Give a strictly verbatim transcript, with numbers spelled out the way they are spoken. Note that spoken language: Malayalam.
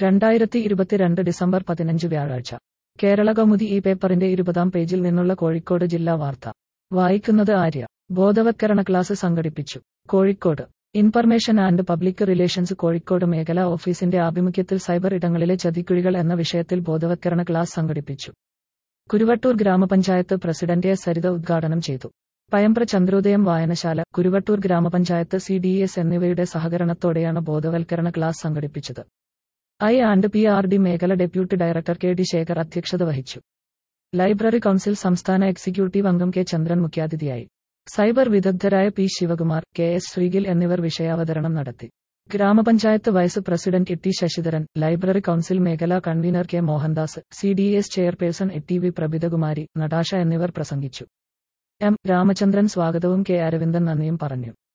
രണ്ടായിരത്തി ഇരുപത്തിരണ്ട് ഡിസംബർ പതിനഞ്ച് വ്യാഴാഴ്ച കേരളകൗമുദി ഈ പേപ്പറിന്റെ ഇരുപതാം പേജിൽ നിന്നുള്ള കോഴിക്കോട് ജില്ലാ വാർത്ത വായിക്കുന്നത് ആര്യ. ബോധവത്കരണ ക്ലാസ് സംഘടിപ്പിച്ചു. Kozhikode information and public relations Kozhikode മേഖലാ ഓഫീസിന്റെ ആഭിമുഖ്യത്തിൽ സൈബർ ഇടങ്ങളിലെ ചതിക്കുഴികൾ എന്ന വിഷയത്തിൽ ബോധവത്കരണ ക്ലാസ് സംഘടിപ്പിച്ചു. കുരുവട്ടൂർ ഗ്രാമപഞ്ചായത്ത് പ്രസിഡന്റ് എ സരിത ഉദ്ഘാടനം ചെയ്തു. പയമ്പ്ര ചന്ദ്രോദയം വായനശാല, കുരുവട്ടൂർ ഗ്രാമപഞ്ചായത്ത്, സി ഡി എസ് എന്നിവയുടെ സഹകരണത്തോടെയാണ് ബോധവൽക്കരണ ക്ലാസ് സംഘടിപ്പിച്ചത്. I and P R D മേഖല deputy director K D Shekhar അധ്യക്ഷത വഹിച്ചു. ലൈബ്രറി കൗൺസിൽ സംസ്ഥാന എക്സിക്യൂട്ടീവ് അംഗം കെ ചന്ദ്രൻ മുഖ്യാതിഥിയായി. സൈബർ വിദഗ്ധരായ P Sivakumar, K S Srikil എന്നിവർ വിഷയാവതരണം നടത്തി. ഗ്രാമപഞ്ചായത്ത് vice president E T Sasidharan, library council മേഖലാ convener K Mohandas, C D S chairperson A T V Prabhithakumari, Natasha എന്നിവർ പ്രസംഗിച്ചു. എം രാമചന്ദ്രൻ സ്വാഗതവും കെ അരവിന്ദൻ നന്ദിയും പറഞ്ഞു.